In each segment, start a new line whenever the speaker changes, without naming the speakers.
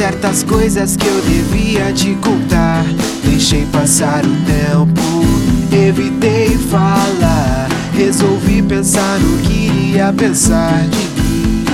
certas coisas que eu devia te contar. Deixei passar o tempo, evitei falar. Resolvi pensar no que iria pensar de mim.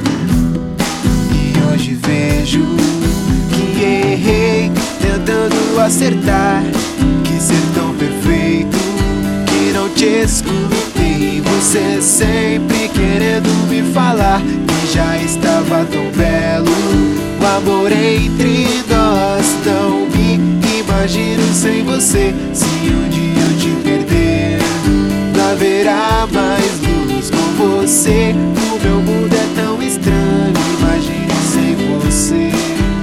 E hoje vejo que errei tentando acertar. Quis ser tão perfeito que não te escutei. Você sempre querendo me falar que já estava tão belo o amor entre nós. Não me imagino sem você. Se um dia eu te perder, não haverá mais luz com você. O meu mundo é tão estranho, imagine sem você.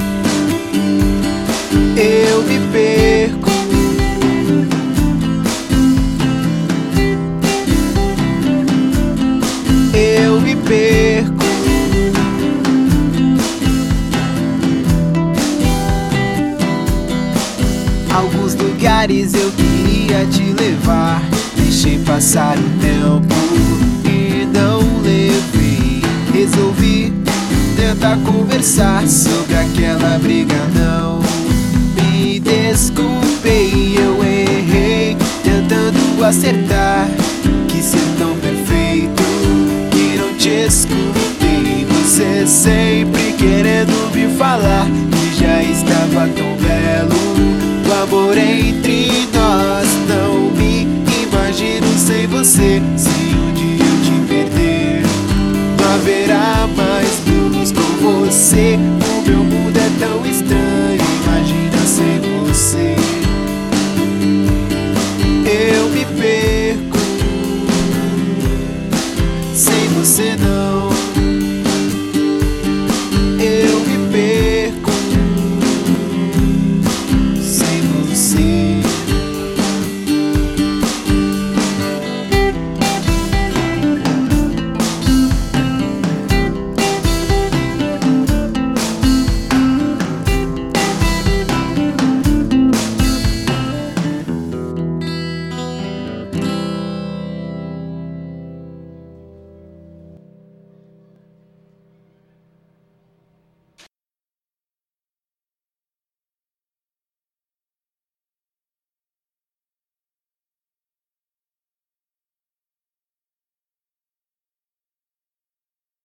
Eu me perco. Eu me perco. Alguns lugares eu queria te levar. Deixei passar o tempo e não levei. Resolvi tentar conversar sobre aquela briga. Não me desculpei, eu errei tentando acertar. Quis ser tão perfeito que não te escutei. Você sempre querendo me falar que já estava tão belo o amor entre nós. Não me imagino sem você. Se um dia eu te perder, não haverá mais luz com você. O meu mundo é tão estranho, imagina sem você.